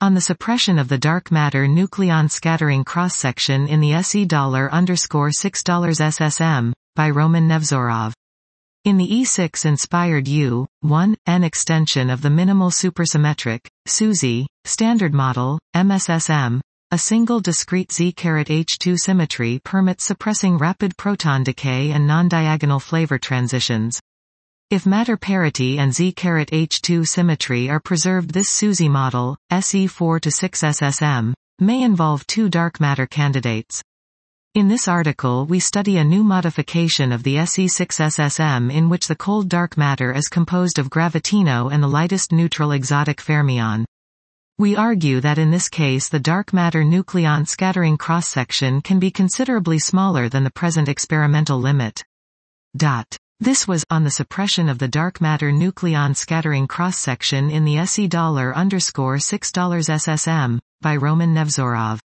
On the suppression of the dark matter nucleon scattering cross-section in the SE$_6 SSM, by Roman Nevzorov. In the E6-inspired U-1N extension of the minimal supersymmetric, SUSY, standard model, MSSM, a single discrete Z-H2 symmetry permits suppressing rapid proton decay and non-diagonal flavor transitions. If matter parity and Z-H2 symmetry are preserved, this SUSY model, SE4-6 SSM, may involve two dark matter candidates. In this article we study a new modification of the SE6 SSM in which the cold dark matter is composed of gravitino and the lightest neutral exotic fermion. We argue that in this case the dark matter nucleon scattering cross-section can be considerably smaller than the present experimental limit. This was on the suppression of the dark matter nucleon scattering cross-section in the SE$_6 SSM, by Roman Nevzorov.